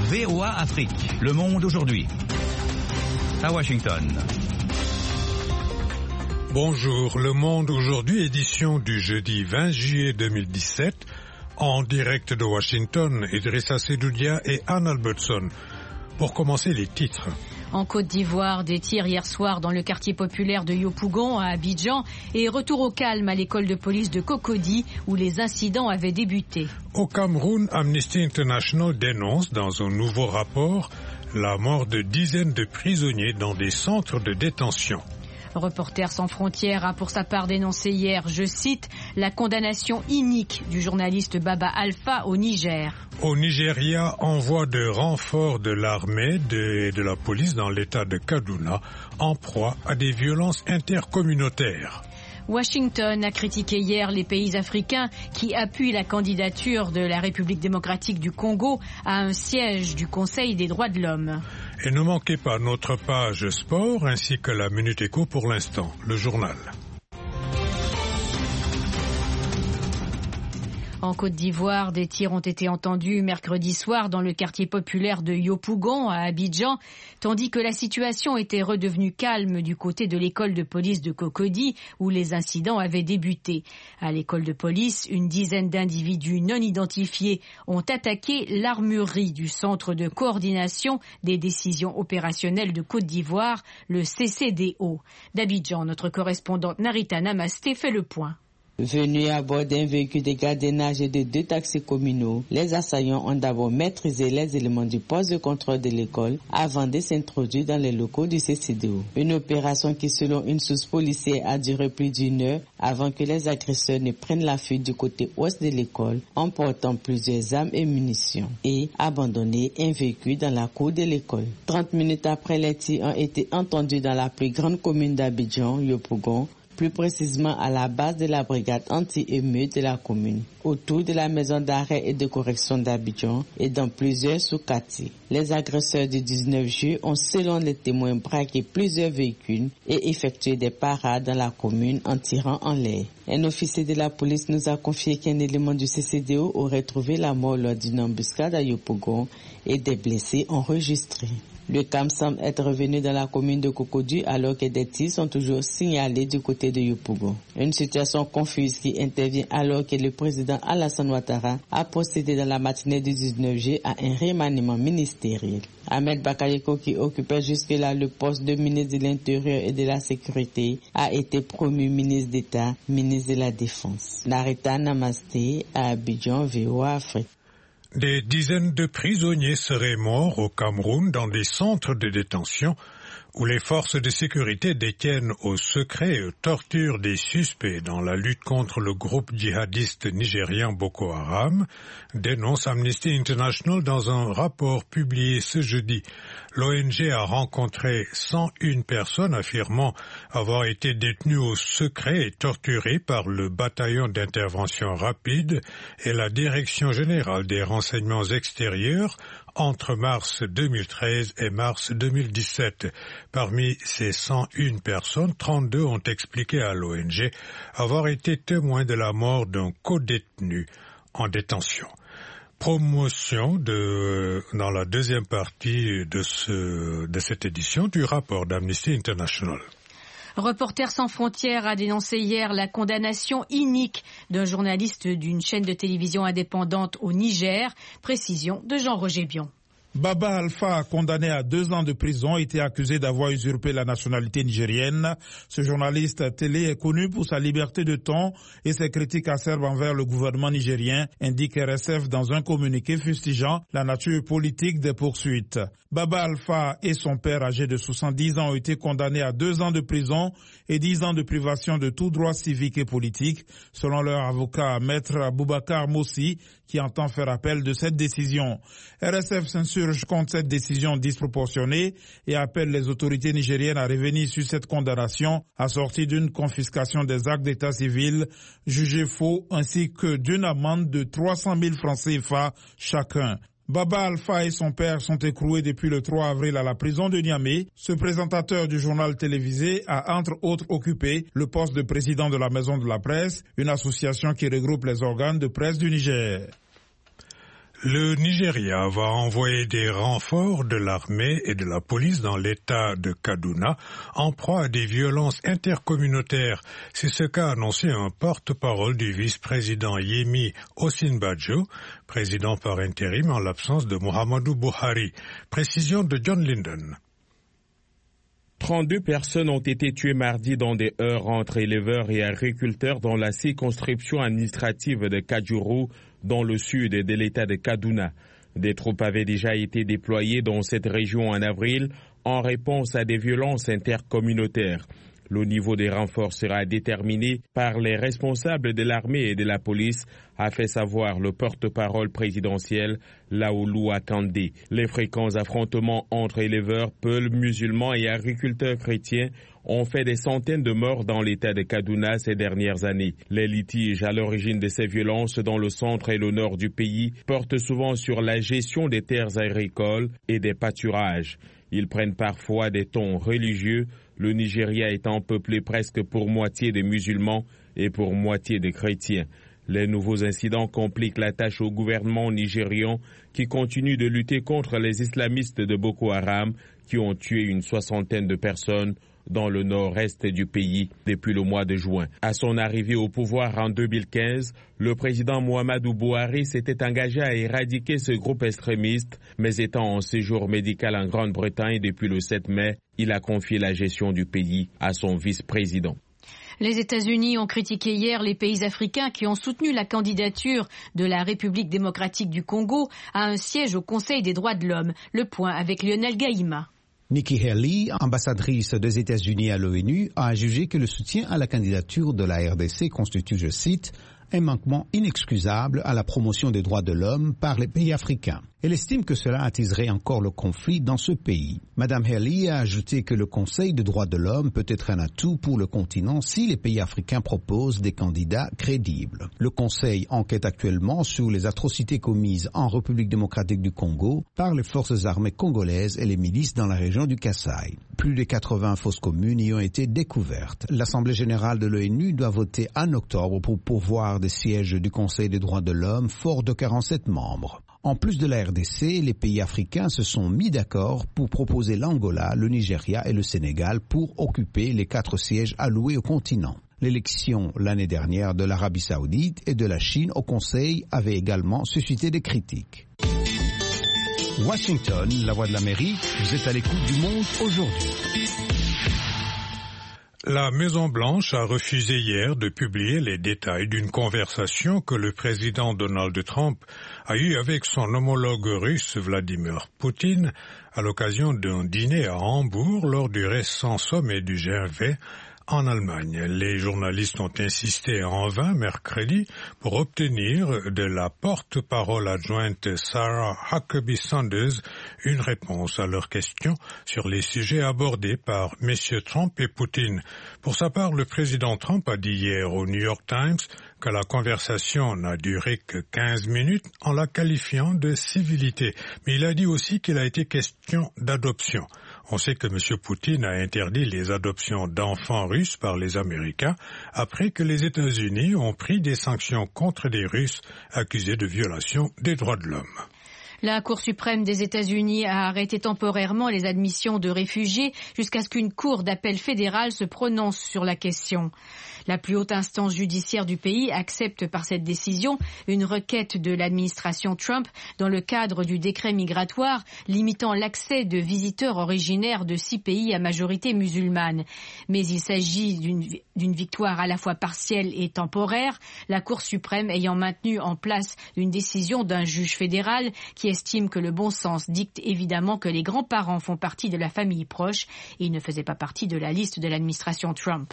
VOA Afrique, le monde aujourd'hui. À Washington. Bonjour, le monde aujourd'hui, édition du jeudi 20 juillet 2017, en direct de Washington, Idrissa Sedoudia et Anne Albertson. Pour commencer, les titres. En Côte d'Ivoire, des tirs hier soir dans le quartier populaire de Yopougon à Abidjan et retour au calme à l'école de police de Cocody où les incidents avaient débuté. Au Cameroun, Amnesty International dénonce dans un nouveau rapport la mort de dizaines de prisonniers dans des centres de détention. Reporters sans frontières a pour sa part dénoncé hier, je cite, la condamnation inique du journaliste Baba Alpha au Niger. Au Nigeria, envoi de renforts de l'armée et de la police dans l'état de Kaduna en proie à des violences intercommunautaires. Washington a critiqué hier les pays africains qui appuient la candidature de la République démocratique du Congo à un siège du Conseil des droits de l'homme. Et ne manquez pas notre page sport ainsi que la Minute Éco pour l'instant, le journal. En Côte d'Ivoire, des tirs ont été entendus mercredi soir dans le quartier populaire de Yopougon à Abidjan, tandis que la situation était redevenue calme du côté de l'école de police de Cocody où les incidents avaient débuté. À l'école de police, une dizaine d'individus non identifiés ont attaqué l'armurerie du Centre de coordination des décisions opérationnelles de Côte d'Ivoire, le CCDO. D'Abidjan, notre correspondante Narita Namasté fait le point. Venus à bord d'un véhicule de gardiennage et de 2 taxis communaux, les assaillants ont d'abord maîtrisé les éléments du poste de contrôle de l'école avant de s'introduire dans les locaux du CCDO. Une opération qui, selon une source policière, a duré plus d'1 heure avant que les agresseurs ne prennent la fuite du côté ouest de l'école, emportant plusieurs armes et munitions et abandonné un véhicule dans la cour de l'école. 30 minutes après, les tirs ont été entendus dans la plus grande commune d'Abidjan, Yopougon, plus précisément à la base de la brigade anti-émeute de la commune, autour de la maison d'arrêt et de correction d'Abidjan et dans plusieurs sous-quartiers. Les agresseurs du 19 juillet ont, selon les témoins, braqué plusieurs véhicules et effectué des parades dans la commune en tirant en l'air. Un officier de la police nous a confié qu'un élément du CCDO aurait trouvé la mort lors d'une embuscade à Yopougon et des blessés enregistrés. Le calme semble être revenu dans la commune de Cocody alors que des tirs sont toujours signalés du côté de Yopougon. Une situation confuse qui intervient alors que le président Alassane Ouattara a procédé dans la matinée du 19 juillet à un remaniement ministériel. Ahmed Bakayoko, qui occupait jusque-là le poste de ministre de l'Intérieur et de la Sécurité, a été promu ministre d'État, ministre de la Défense. Narita Namasté à Abidjan, VOA Afrique. Des dizaines de prisonniers seraient morts au Cameroun dans des centres de détention où les forces de sécurité détiennent au secret et torturent des suspects dans la lutte contre le groupe djihadiste nigérien Boko Haram, dénonce Amnesty International dans un rapport publié ce jeudi. L'ONG a rencontré 101 personnes affirmant avoir été détenues au secret et torturées par le bataillon d'intervention rapide et la Direction générale des renseignements extérieurs entre mars 2013 et mars 2017. Parmi ces 101 personnes, 32 ont expliqué à l'ONG avoir été témoins de la mort d'un codétenu en détention. Promotion dans la deuxième partie de cette édition du rapport d'Amnesty International. Reporters sans frontières a dénoncé hier la condamnation inique d'un journaliste d'une chaîne de télévision indépendante au Niger. Précision de Jean-Roger Bion. Baba Alpha, condamné à 2 ans de prison, était accusé d'avoir usurpé la nationalité nigérienne. Ce journaliste télé est connu pour sa liberté de ton et ses critiques acerbes envers le gouvernement nigérien, indique RSF dans un communiqué fustigeant la nature politique des poursuites. Baba Alpha et son père, âgé de 70 ans, ont été condamnés à 2 ans de prison et 10 ans de privation de tout droit civique et politique, selon leur avocat, Maître Boubacar Moussi, qui entend faire appel de cette décision. RSF s'insurge contre cette décision disproportionnée et appelle les autorités nigériennes à revenir sur cette condamnation assortie d'une confiscation des actes d'état civil jugés faux ainsi que d'une amende de 300 000 francs CFA chacun. Baba Alpha et son père sont écroués depuis le 3 avril à la prison de Niamey. Ce présentateur du journal télévisé a entre autres occupé le poste de président de la Maison de la Presse, une association qui regroupe les organes de presse du Niger. Le Nigeria va envoyer des renforts de l'armée et de la police dans l'État de Kaduna en proie à des violences intercommunautaires. C'est ce qu'a annoncé un porte-parole du vice-président Yemi Osinbajo, président par intérim en l'absence de Muhammadu Buhari. Précision de John Linden. 32 personnes ont été tuées mardi dans des heurts entre éleveurs et agriculteurs dans la circonscription administrative de Kajuru, dans le sud de l'État de Kaduna. Des troupes avaient déjà été déployées dans cette région en avril en réponse à des violences intercommunautaires. Le niveau des renforts sera déterminé par les responsables de l'armée et de la police, a fait savoir le porte-parole présidentiel Laolu Akande. Les fréquents affrontements entre éleveurs, peuls, musulmans et agriculteurs chrétiens ont fait des centaines de morts dans l'État de Kaduna ces dernières années. Les litiges à l'origine de ces violences dans le centre et le nord du pays portent souvent sur la gestion des terres agricoles et des pâturages. Ils prennent parfois des tons religieux, le Nigeria étant peuplé presque pour moitié de musulmans et pour moitié de chrétiens. Les nouveaux incidents compliquent la tâche au gouvernement nigérian qui continue de lutter contre les islamistes de Boko Haram qui ont tué une soixantaine de personnes dans le nord-est du pays depuis le mois de juin. À son arrivée au pouvoir en 2015, le président Muhammadu Buhari s'était engagé à éradiquer ce groupe extrémiste, mais étant en séjour médical en Grande-Bretagne depuis le 7 mai, il a confié la gestion du pays à son vice-président. Les États-Unis ont critiqué hier les pays africains qui ont soutenu la candidature de la République démocratique du Congo à un siège au Conseil des droits de l'homme. Le point avec Lionel Gaïma. Nikki Haley, ambassadrice des États-Unis à l'ONU, a jugé que le soutien à la candidature de la RDC constitue, je cite, un manquement inexcusable à la promotion des droits de l'homme par les pays africains. Elle estime que cela attiserait encore le conflit dans ce pays. Madame Haley a ajouté que le Conseil des droits de l'homme peut être un atout pour le continent si les pays africains proposent des candidats crédibles. Le Conseil enquête actuellement sur les atrocités commises en République démocratique du Congo par les forces armées congolaises et les milices dans la région du Kasaï. Plus de 80 fosses communes y ont été découvertes. L'Assemblée générale de l'ONU doit voter en octobre pour pourvoir des sièges du Conseil des droits de l'homme fort de 47 membres. En plus de la RDC, les pays africains se sont mis d'accord pour proposer l'Angola, le Nigeria et le Sénégal pour occuper les 4 sièges alloués au continent. L'élection l'année dernière de l'Arabie Saoudite et de la Chine au Conseil avait également suscité des critiques. Washington, la voix de l'Amérique, vous êtes à l'écoute du monde aujourd'hui. La Maison-Blanche a refusé hier de publier les détails d'une conversation que le président Donald Trump a eue avec son homologue russe Vladimir Poutine à l'occasion d'un dîner à Hambourg lors du récent sommet du G20 en Allemagne. Les journalistes ont insisté en vain mercredi pour obtenir de la porte-parole adjointe Sarah Huckabee Sanders une réponse à leurs questions sur les sujets abordés par M. Trump et Poutine. Pour sa part, le président Trump a dit hier au New York Times que la conversation n'a duré que 15 minutes en la qualifiant de civilité. Mais il a dit aussi qu'il a été question d'adoption. On sait que M. Poutine a interdit les adoptions d'enfants russes par les Américains après que les États-Unis ont pris des sanctions contre des Russes accusés de violation des droits de l'homme. La Cour suprême des États-Unis a arrêté temporairement les admissions de réfugiés jusqu'à ce qu'une cour d'appel fédérale se prononce sur la question. La plus haute instance judiciaire du pays accepte par cette décision une requête de l'administration Trump dans le cadre du décret migratoire limitant l'accès de visiteurs originaires de 6 pays à majorité musulmane. Mais il s'agit d'une victoire à la fois partielle et temporaire, la Cour suprême ayant maintenu en place une décision d'un juge fédéral qui estime que le bon sens dicte évidemment que les grands-parents font partie de la famille proche et ils ne faisaient pas partie de la liste de l'administration Trump.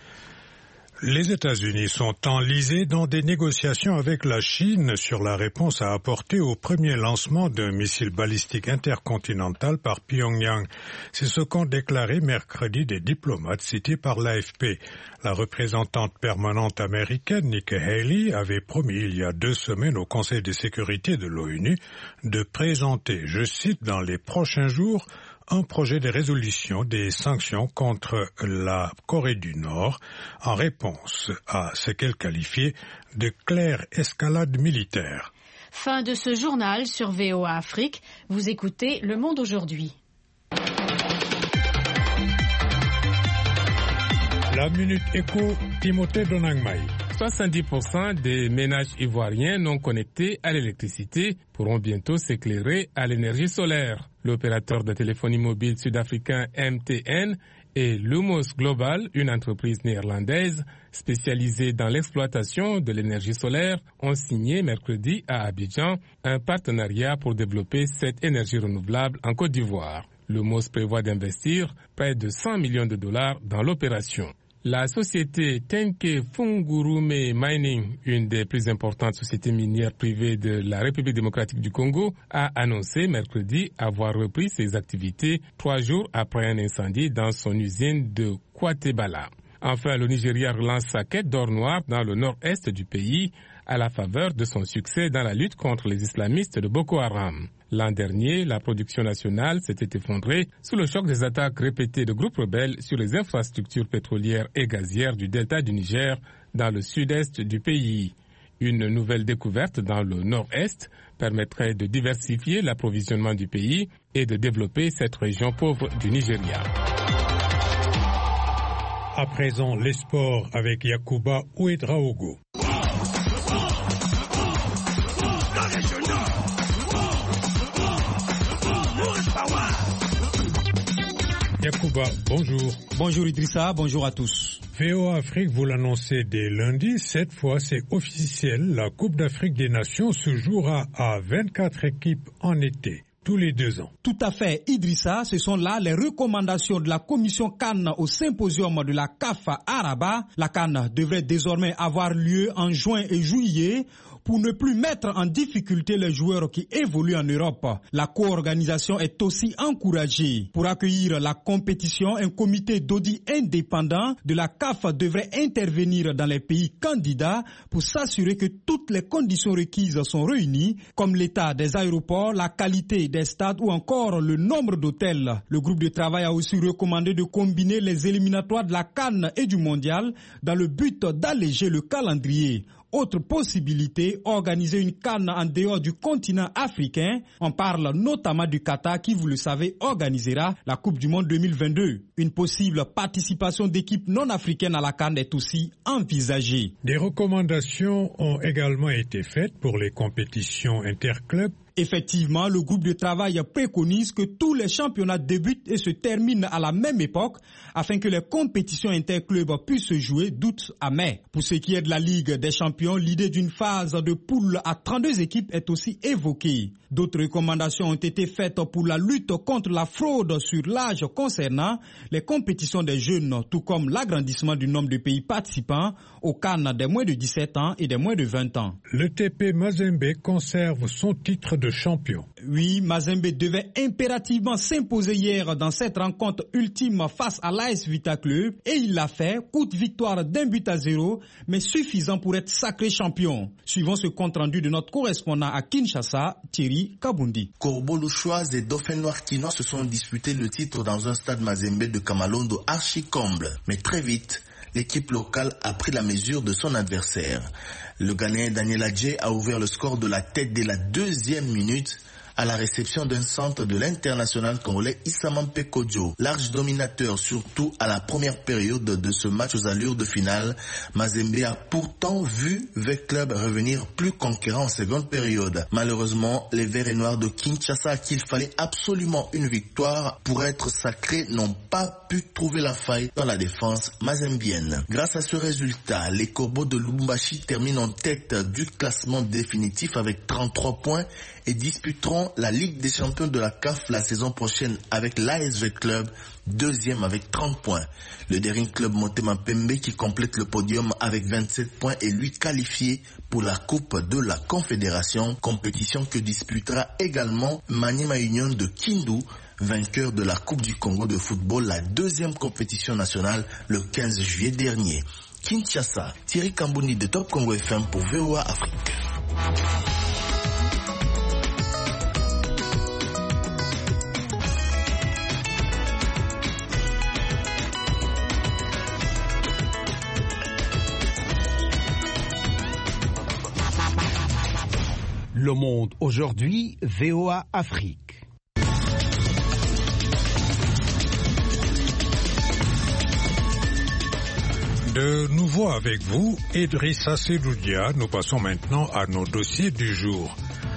Les États-Unis sont enlisés dans des négociations avec la Chine sur la réponse à apporter au premier lancement d'un missile balistique intercontinental par Pyongyang. C'est ce qu'ont déclaré mercredi des diplomates cités par l'AFP. La représentante permanente américaine Nikki Haley avait promis il y a 2 semaines au Conseil de sécurité de l'ONU de présenter, je cite, dans les prochains jours, un projet de résolution des sanctions contre la Corée du Nord en réponse à ce qu'elle qualifiait de claire escalade militaire. Fin de ce journal sur VOA Afrique. Vous écoutez Le Monde aujourd'hui. La Minute Éco, Timothée Donangmaï. 70% des ménages ivoiriens non connectés à l'électricité pourront bientôt s'éclairer à l'énergie solaire. L'opérateur de téléphonie mobile sud-africain MTN et Lumos Global, une entreprise néerlandaise spécialisée dans l'exploitation de l'énergie solaire, ont signé mercredi à Abidjan un partenariat pour développer cette énergie renouvelable en Côte d'Ivoire. Lumos prévoit d'investir près de 100 millions de dollars dans l'opération. La société Tenke Fungurume Mining, une des plus importantes sociétés minières privées de la République démocratique du Congo, a annoncé mercredi avoir repris ses activités 3 jours après un incendie dans son usine de Kwatebala. Enfin, le Nigeria relance sa quête d'or noir dans le nord-est du pays à la faveur de son succès dans la lutte contre les islamistes de Boko Haram. L'an dernier, la production nationale s'était effondrée sous le choc des attaques répétées de groupes rebelles sur les infrastructures pétrolières et gazières du delta du Niger dans le sud-est du pays. Une nouvelle découverte dans le nord-est permettrait de diversifier l'approvisionnement du pays et de développer cette région pauvre du Nigeria. À présent, les sports avec Yacouba Ouedraogo. Yacouba, bonjour. Bonjour Idrissa, bonjour à tous. VOA Afrique, vous l'annoncez dès lundi, cette fois c'est officiel, la Coupe d'Afrique des Nations se jouera à 24 équipes en été. Tous les 2 ans. Tout à fait, Idrissa, ce sont là les recommandations de la commission CAN au symposium de la CAF à Rabat. La CAN devrait désormais avoir lieu en juin et juillet pour ne plus mettre en difficulté les joueurs qui évoluent en Europe. La co-organisation est aussi encouragée. Pour accueillir la compétition, un comité d'audit indépendant de la CAF devrait intervenir dans les pays candidats pour s'assurer que toutes les conditions requises sont réunies, comme l'état des aéroports, la qualité des stades ou encore le nombre d'hôtels. Le groupe de travail a aussi recommandé de combiner les éliminatoires de la CAN et du Mondial dans le but d'alléger le calendrier. Autre possibilité, organiser une CAN en dehors du continent africain. On parle notamment du Qatar qui, vous le savez, organisera la Coupe du Monde 2022. Une possible participation d'équipes non africaines à la CAN est aussi envisagée. Des recommandations ont également été faites pour les compétitions interclubs. Effectivement, le groupe de travail préconise que tous les championnats débutent et se terminent à la même époque afin que les compétitions interclubs puissent se jouer d'août à mai. Pour ce qui est de la Ligue des champions, l'idée d'une phase de poule à 32 équipes est aussi évoquée. D'autres recommandations ont été faites pour la lutte contre la fraude sur l'âge concernant les compétitions des jeunes, tout comme l'agrandissement du nombre de pays participants aux CAN des moins de 17 ans et des moins de 20 ans. Le TP Mazembe conserve son titre de champion. Oui, Mazembe devait impérativement s'imposer hier dans cette rencontre ultime face à l'AS Vita Club et il l'a fait, courte victoire d'1-0, mais suffisant pour être sacré champion. Suivons ce compte rendu de notre correspondant à Kinshasa, Thierry Kabundi. Corbeau Louchoise et Dauphin Noir Quinois se sont disputés le titre dans un stade Mazembe de Kamalondo archi-comble. Mais très vite, l'équipe locale a pris la mesure de son adversaire. Le Ghanéen Daniel Adjé a ouvert le score de la tête dès la 2e minute à la réception d'un centre de l'international congolais Issaman Pekodjo. Large dominateur, surtout à la première période de ce match aux allures de finale, Mazembe a pourtant vu V Club revenir plus conquérant en seconde période. Malheureusement, les Verts et Noirs de Kinshasa, à qui il fallait absolument une victoire pour être sacrés, n'ont pas pu trouver la faille dans la défense mazembienne. Grâce à ce résultat, les Corbeaux de Lubumbashi terminent en tête du classement définitif avec 33 points et disputeront la Ligue des champions de la CAF la saison prochaine avec l'ASV Club, 2e avec 30 points. Le Daring Club Motema Pembe qui complète le podium avec 27 points est lui qualifié pour la Coupe de la Confédération, compétition que disputera également Maniema Union de Kindu, vainqueur de la Coupe du Congo de football, la 2e compétition nationale le 15 juillet dernier. Kinshasa, Thierry Kambouni de Top Congo FM pour VOA Afrique. Le Monde aujourd'hui, VOA Afrique. De nouveau avec vous, Idrissa Seloudia. Nous passons maintenant à nos dossiers du jour.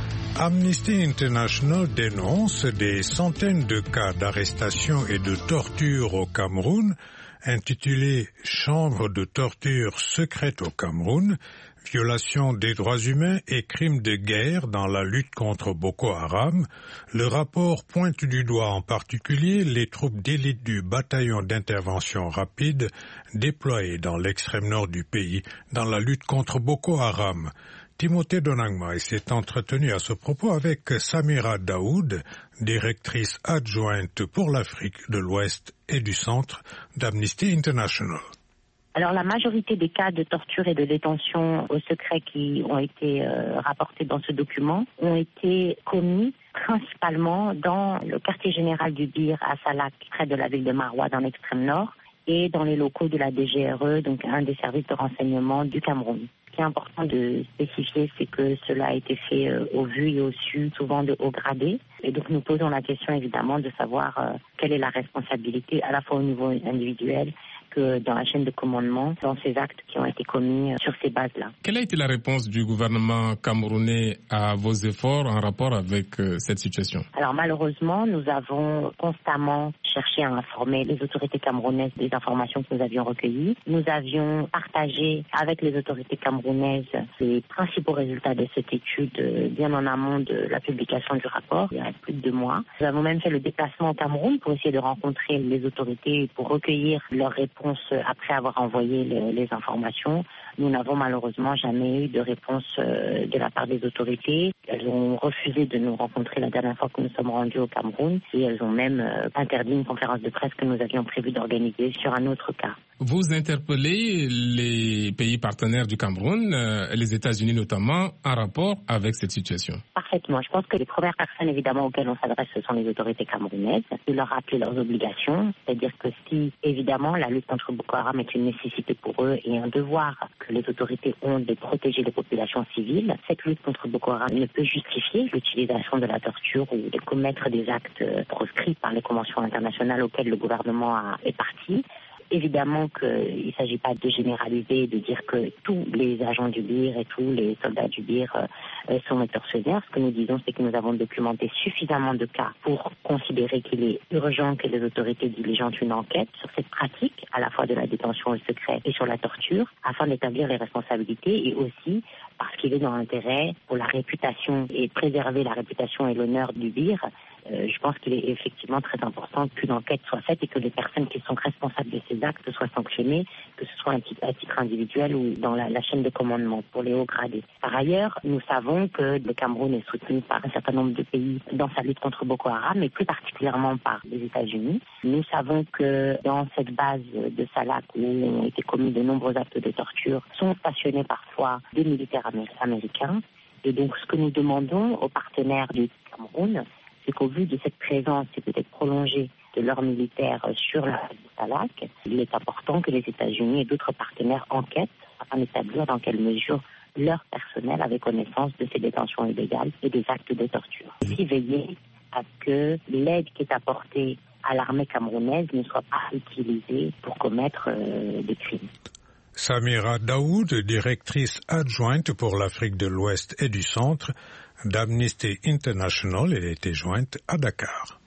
Amnesty International dénonce des centaines de cas d'arrestation et de torture au Cameroun, intitulé « Chambre de torture secrète au Cameroun », violation des droits humains et crimes de guerre dans la lutte contre Boko Haram. Le rapport pointe du doigt en particulier les troupes d'élite du bataillon d'intervention rapide déployées dans l'extrême nord du pays dans la lutte contre Boko Haram. Timothée Donangma s'est entretenu à ce propos avec Samira Daoud, directrice adjointe pour l'Afrique de l'Ouest et du Centre d'Amnesty International. Alors la majorité des cas de torture et de détention au secret qui ont été rapportés dans ce document ont été commis principalement dans le quartier général du Bir à Salak, près de la ville de Maroua dans l'extrême nord, et dans les locaux de la DGRE, donc un des services de renseignement du Cameroun. Ce qui est important de spécifier, c'est que cela a été fait au vu et au su, souvent de haut gradé. Et donc nous posons la question évidemment de savoir quelle est la responsabilité à la fois au niveau individuel que dans la chaîne de commandement, dans ces actes qui ont été commis sur ces bases-là. Quelle a été la réponse du gouvernement camerounais à vos efforts en rapport avec cette situation? Alors malheureusement, nous avons constamment cherché à informer les autorités camerounaises des informations que nous avions recueillies. Nous avions partagé avec les autorités camerounaises les principaux résultats de cette étude bien en amont de la publication du rapport, il y a plus de 2 mois. Nous avons même fait le déplacement au Cameroun pour essayer de rencontrer les autorités pour recueillir leurs réponses après avoir envoyé les informations. Nous n'avons malheureusement jamais eu de réponse de la part des autorités. Elles ont refusé de nous rencontrer la dernière fois que nous sommes rendus au Cameroun et elles ont même interdit une conférence de presse que nous avions prévu d'organiser sur un autre cas. Vous interpellez les pays partenaires du Cameroun, les États-Unis notamment, en rapport avec cette situation? Parfaitement. Je pense que les premières personnes évidemment auxquelles on s'adresse, ce sont les autorités camerounaises, de leur rappeler leurs obligations. C'est-à-dire que si évidemment la lutte contre Boko Haram est une nécessité pour eux et un devoir que les autorités ont de protéger les populations civiles, cette lutte contre Boko Haram ne peut justifier l'utilisation de la torture ou de commettre des actes proscrits par les conventions internationales auxquelles le gouvernement est parti. Évidemment qu'il ne s'agit pas de généraliser, de dire que tous les agents du BIR et tous les soldats du BIR sont tortionnaires. Ce que nous disons, c'est que nous avons documenté suffisamment de cas pour considérer qu'il est urgent que les autorités diligentent une enquête sur cette pratique, à la fois de la détention au secret et sur la torture, afin d'établir les responsabilités et aussi parce qu'il est dans l'intérêt pour la réputation et préserver la réputation et l'honneur du BIR. Je pense qu'il est effectivement très important qu'une enquête soit faite et que les personnes qui sont responsables de ces actes soient sanctionnées, que ce soit à titre individuel ou dans la chaîne de commandement pour les hauts gradés. Par ailleurs, nous savons que le Cameroun est soutenu par un certain nombre de pays dans sa lutte contre Boko Haram, et plus particulièrement par les États-Unis. Nous savons que dans cette base de Salak où ont été commis de nombreux actes de torture, sont stationnés parfois des militaires américains. Et donc ce que nous demandons aux partenaires du Cameroun, c'est qu'au vu de cette présence et peut-être prolongée de leurs militaires sur la base de Salak, il est important que les États-Unis et d'autres partenaires enquêtent afin d'établir dans quelle mesure leur personnel avait connaissance de ces détentions illégales et des actes de torture. Aussi veiller à ce que l'aide qui est apportée à l'armée camerounaise ne soit pas utilisée pour commettre des crimes. Samira Daoud, directrice adjointe pour l'Afrique de l'Ouest et du Centre d'Amnesty International, elle a été jointe à Dakar.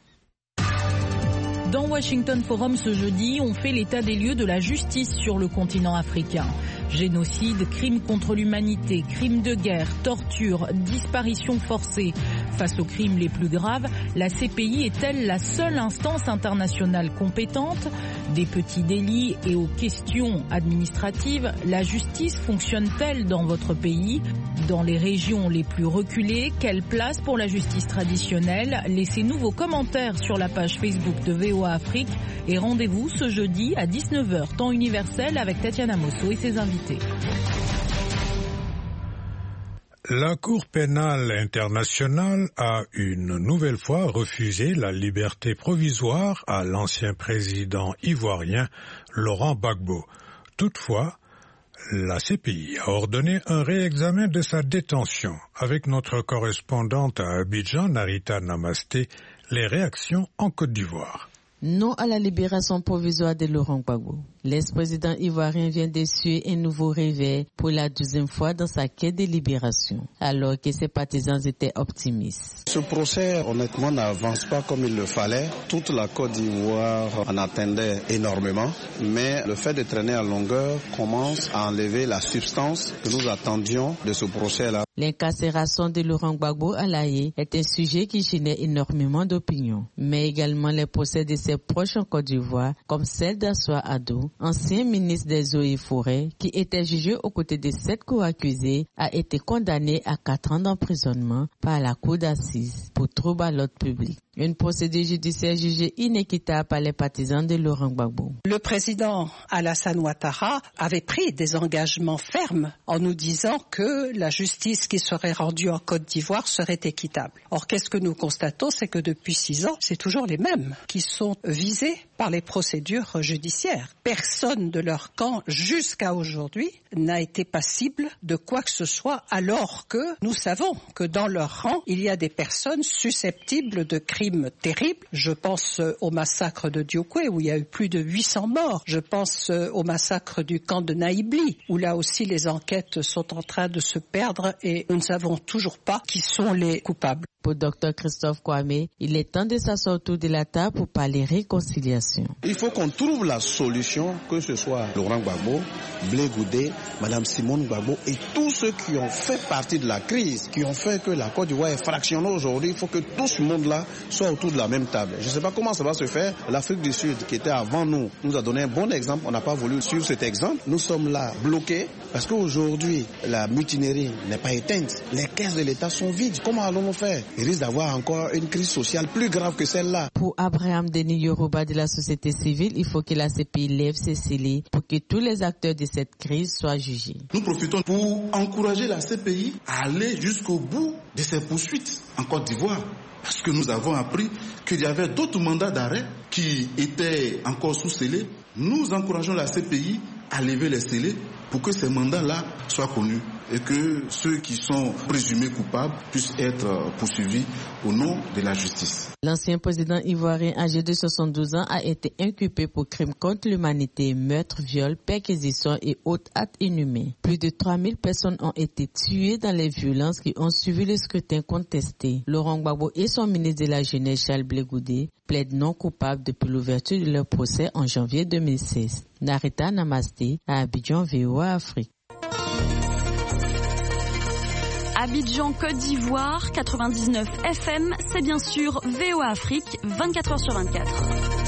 Dans Washington Forum ce jeudi, on fait l'état des lieux de la justice sur le continent africain. Génocide, crimes contre l'humanité, crimes de guerre, torture, disparitions forcées. Face aux crimes les plus graves, la CPI est-elle la seule instance internationale compétente? Des petits délits et aux questions administratives, la justice fonctionne-t-elle dans votre pays? Dans les régions les plus reculées, quelle place pour la justice traditionnelle? Laissez-nous vos commentaires sur la page Facebook de VOA Afrique et rendez-vous ce jeudi à 19h, temps universel, avec Tatiana Mosso et ses invités. La Cour pénale internationale a une nouvelle fois refusé la liberté provisoire à l'ancien président ivoirien Laurent Gbagbo. Toutefois, La CPI a ordonné un réexamen de sa détention. Avec notre correspondante à Abidjan, Narita Namasté, les réactions en Côte d'Ivoire. Non à la libération provisoire de Laurent Gbagbo. L'ex-président ivoirien vient d'essuyer un nouveau réveil pour la 12e fois dans sa quête de libération, alors que ses partisans étaient optimistes. Ce procès, honnêtement, n'avance pas comme il le fallait. Toute la Côte d'Ivoire en attendait énormément, mais le fait de traîner à longueur commence à enlever la substance que nous attendions de ce procès-là. L'incarcération de Laurent Gbagbo à La Haye est un sujet qui génère énormément d'opinions, mais également les procès de ses proches en Côte d'Ivoire, comme celle d'Assoua Ado, ancien ministre des Eaux et Forêts, qui était jugé aux côtés de 7 co-accusés, a été condamné à 4 ans d'emprisonnement par la cour d'assises pour trouble à l'ordre public. Une procédure judiciaire jugée inéquitable par les partisans de Laurent Gbagbo. Le président Alassane Ouattara avait pris des engagements fermes en nous disant que la justice qui serait rendue en Côte d'Ivoire serait équitable. Or, qu'est-ce que nous constatons, c'est que depuis 6 ans, c'est toujours les mêmes qui sont visés par les procédures judiciaires. Personne de leur camp, jusqu'à aujourd'hui, n'a été passible de quoi que ce soit, alors que nous savons que dans leur rang, il y a des personnes susceptibles de crimes terribles. Je pense au massacre de Diokwe, où il y a eu plus de 800 morts. Je pense au massacre du camp de Naïbli, où là aussi les enquêtes sont en train de se perdre et nous ne savons toujours pas qui sont les coupables. Pour Dr Christophe Kwame, il est temps de s'asseoir autour de la table pour parler réconciliation. Il faut qu'on trouve la solution, que ce soit Laurent Gbagbo, Blé Goudé, Madame Simone Gbagbo et tous ceux qui ont fait partie de la crise, qui ont fait que la Côte d'Ivoire est fractionnée aujourd'hui. Il faut que tout ce monde-là soit autour de la même table. Je ne sais pas comment ça va se faire. L'Afrique du Sud, qui était avant nous a donné un bon exemple. On n'a pas voulu suivre cet exemple. Nous sommes là bloqués parce qu'aujourd'hui, la mutinerie n'est pas éteinte. Les caisses de l'État sont vides. Comment allons-nous faire? Il risque d'avoir encore une crise sociale plus grave que celle-là. Pour Abraham Denis Yoruba de la société civile, il faut que la CPI lève ses scellés pour que tous les acteurs de cette crise soient jugés. Nous profitons pour encourager la CPI à aller jusqu'au bout de ses poursuites en Côte d'Ivoire. Parce que nous avons appris qu'il y avait d'autres mandats d'arrêt qui étaient encore sous scellés. Nous encourageons la CPI à lever les scellés pour que ces mandats-là soient connus et que ceux qui sont présumés coupables puissent être poursuivis au nom de la justice. L'ancien président ivoirien âgé de 72 ans a été inculpé pour crimes contre l'humanité, meurtre, viol, perquisition et autres actes inhumains. Plus de 3000 personnes ont été tuées dans les violences qui ont suivi le scrutin contesté. Laurent Gbagbo et son ministre de la Jeunesse, Charles Blé Goudé, plaident non coupables depuis l'ouverture de leur procès en janvier 2016. Narita Namasté, à Abidjan, VOA Afrique. Abidjan, Côte d'Ivoire, 99 FM, c'est bien sûr VOA Afrique, 24 h sur 24.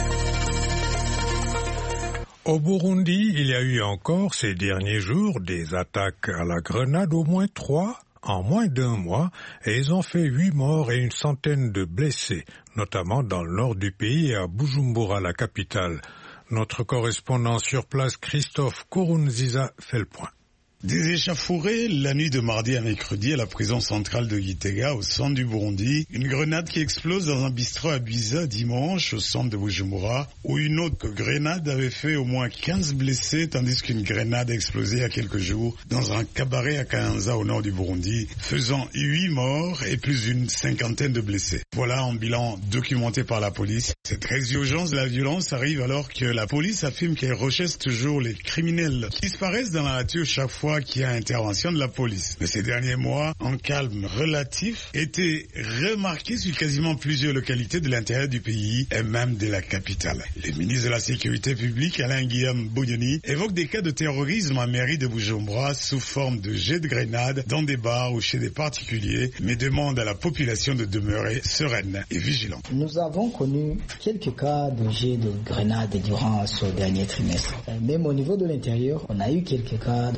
Au Burundi, il y a eu encore ces derniers jours des attaques à la grenade, au moins 3 en moins d'1 mois, et ils ont fait 8 morts et une centaine de blessés, notamment dans le nord du pays et à Bujumbura, la capitale. Notre correspondant sur place, Christophe Kourounziza, fait le point. Des échauffourées la nuit de mardi à mercredi à la prison centrale de Gitega au centre du Burundi. Une grenade qui explose dans un bistrot à Biza dimanche au centre de Bujumbura, où une autre grenade avait fait au moins 15 blessés, tandis qu'une grenade a explosé il y a quelques jours dans un cabaret à Kayanza au nord du Burundi, faisant 8 morts et plus d'une 50aine de blessés. Voilà un bilan documenté par la police. Cette résurgence de la violence arrive alors que la police affirme qu'elle recherche toujours les criminels qui disparaissent dans la nature chaque fois qu'il y a intervention de la police. Mais ces derniers mois, un calme relatif était remarqué sur quasiment plusieurs localités de l'intérieur du pays et même de la capitale. Le ministre de la Sécurité publique, Alain Guillaume Boudoni, évoque des cas de terrorisme en mairie de Bujumbura sous forme de jets de grenades dans des bars ou chez des particuliers, mais demande à la population de demeurer sereine et vigilante. Nous avons connu quelques cas de jets de grenades durant ce dernier trimestre. Même au niveau de l'intérieur, on a eu quelques cas de jets de grenades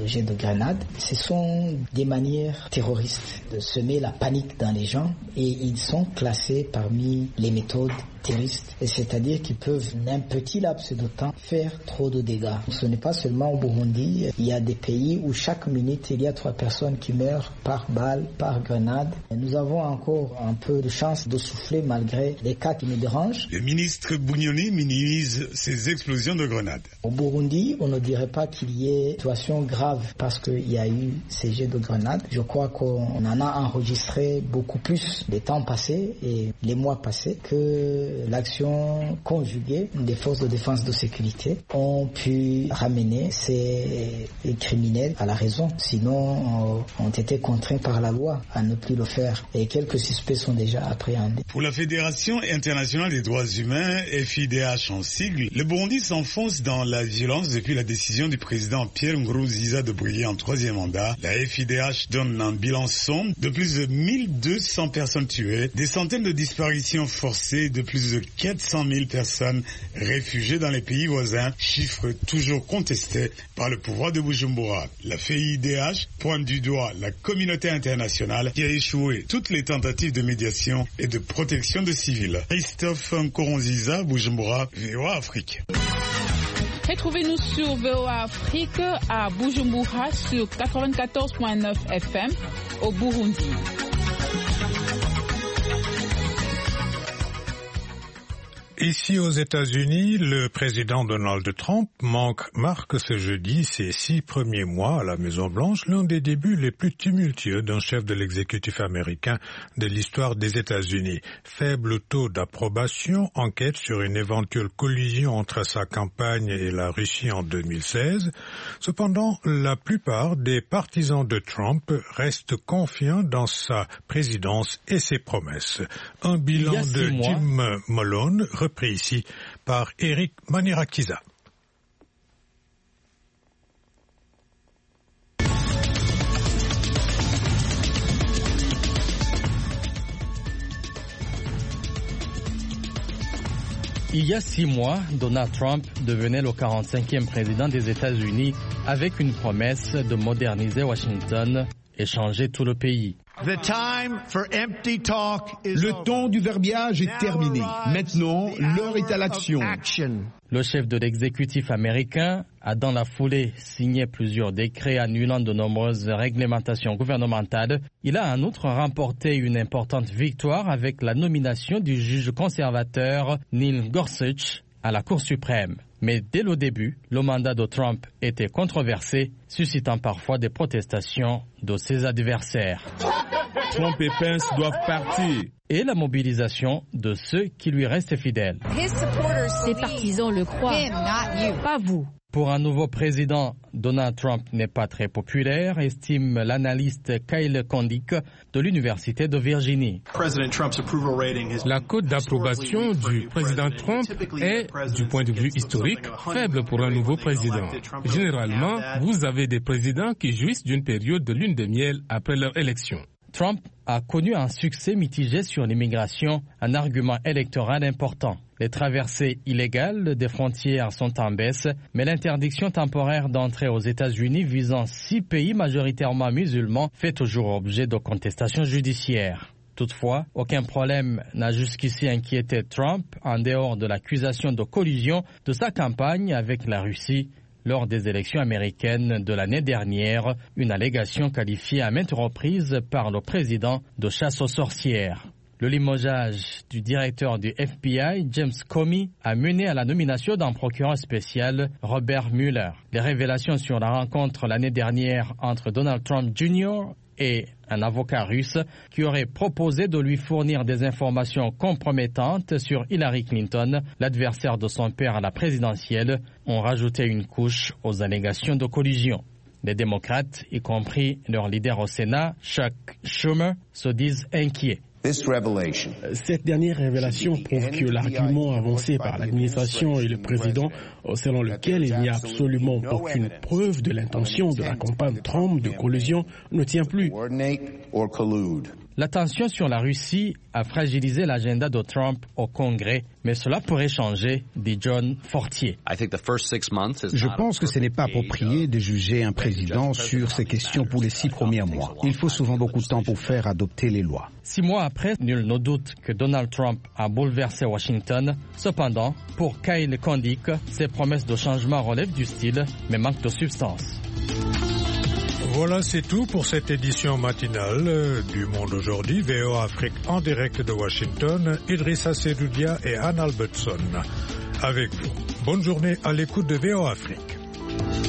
grenades. Ce sont des manières terroristes de semer la panique dans les gens et ils sont classés parmi les méthodes terroristes. C'est-à-dire qu'ils peuvent, en un petit laps de temps, faire trop de dégâts. Ce n'est pas seulement au Burundi. Il y a des pays où chaque minute, il y a 3 personnes qui meurent par balle, par grenade. Et nous avons encore un peu de chance de souffler malgré les cas qui nous dérangent. Le ministre Bunyoni minimise ces explosions de grenades. Au Burundi, on ne dirait pas qu'il y ait une situation grave parce qu'il y a eu ces jets de grenades. Je crois qu'on en a enregistré beaucoup plus les temps passés et les mois passés que l'action conjuguée des forces de défense de sécurité ont pu ramener ces criminels à la raison. Sinon, ont été contraints par la loi à ne plus le faire. Et quelques suspects sont déjà appréhendés. Pour la Fédération internationale des droits humains, FIDH en sigle, le Burundi s'enfonce dans la violence depuis la décision du président Pierre Nkurunziza de briller en 3e mandat. La FIDH donne un bilan sombre de plus de 1200 personnes tuées, des centaines de disparitions forcées, de plus de 400 000 personnes réfugiées dans les pays voisins, chiffre toujours contesté par le pouvoir de Bujumbura. La FIDH pointe du doigt la communauté internationale qui a échoué toutes les tentatives de médiation et de protection de civils. Christophe Nkurunziza, Bujumbura, VOA Afrique. Retrouvez-nous sur VOA Afrique à Bujumbura sur 94.9 FM au Burundi. Ici aux États-Unis, le président Donald Trump marque ce jeudi ses 6 premiers mois à la Maison-Blanche, l'un des débuts les plus tumultueux d'un chef de l'exécutif américain de l'histoire des États-Unis. Faible taux d'approbation, enquête sur une éventuelle collision entre sa campagne et la Russie en 2016. Cependant, la plupart des partisans de Trump restent confiants dans sa présidence et ses promesses. Un bilan de Jim Malone repris ici par Eric Manirakiza. Il y a 6 mois, Donald Trump devenait le 45e président des États-Unis avec une promesse de moderniser Washington et changer tout le pays. Le temps du verbiage est terminé. Maintenant, l'heure est à l'action. Le chef de l'exécutif américain a dans la foulée signé plusieurs décrets annulant de nombreuses réglementations gouvernementales. Il a en outre remporté une importante victoire avec la nomination du juge conservateur Neil Gorsuch à la Cour suprême. Mais dès le début, le mandat de Trump était controversé, suscitant parfois des protestations de ses adversaires. Trump et Pence doivent partir. Et la mobilisation de ceux qui lui restent fidèles. Ses partisans le croient, pas vous. Pour un nouveau président, Donald Trump n'est pas très populaire, estime l'analyste Kyle Kondik de l'Université de Virginie. La cote d'approbation du président Trump est, du point de vue historique, faible pour un nouveau président. Généralement, vous avez des présidents qui jouissent d'une période de lune de miel après leur élection. Trump a connu un succès mitigé sur l'immigration, un argument électoral important. Les traversées illégales des frontières sont en baisse, mais l'interdiction temporaire d'entrée aux États-Unis visant 6 pays majoritairement musulmans fait toujours objet de contestations judiciaires. Toutefois, aucun problème n'a jusqu'ici inquiété Trump en dehors de l'accusation de collusion de sa campagne avec la Russie lors des élections américaines de l'année dernière, une allégation qualifiée à maintes reprises par le président de chasse aux sorcières. Le limogeage du directeur du FBI, James Comey, a mené à la nomination d'un procureur spécial, Robert Mueller. Les révélations sur la rencontre l'année dernière entre Donald Trump Jr. et un avocat russe qui aurait proposé de lui fournir des informations compromettantes sur Hillary Clinton, l'adversaire de son père à la présidentielle, ont rajouté une couche aux allégations de collusion. Les démocrates, y compris leur leader au Sénat, Chuck Schumer, se disent inquiets. Cette dernière révélation prouve que l'argument avancé par l'administration et le président, selon lequel il n'y a absolument aucune preuve de l'intention de la campagne Trump de collusion, ne tient plus. La tension sur la Russie a fragilisé l'agenda de Trump au Congrès, mais cela pourrait changer, dit John Fortier. Je pense que ce n'est pas approprié de juger un président sur ces questions pour les 6 premiers mois. Il faut souvent beaucoup de temps pour faire adopter les lois. 6 mois après, nul ne doute que Donald Trump a bouleversé Washington. Cependant, pour Kyle Kondik, ses promesses de changement relèvent du style, mais manquent de substance. Voilà, c'est tout pour cette édition matinale du Monde aujourd'hui. VOA Afrique en direct de Washington, Idrissa Sedoudia et Anne Albertson avec vous. Bonne journée à l'écoute de VOA Afrique.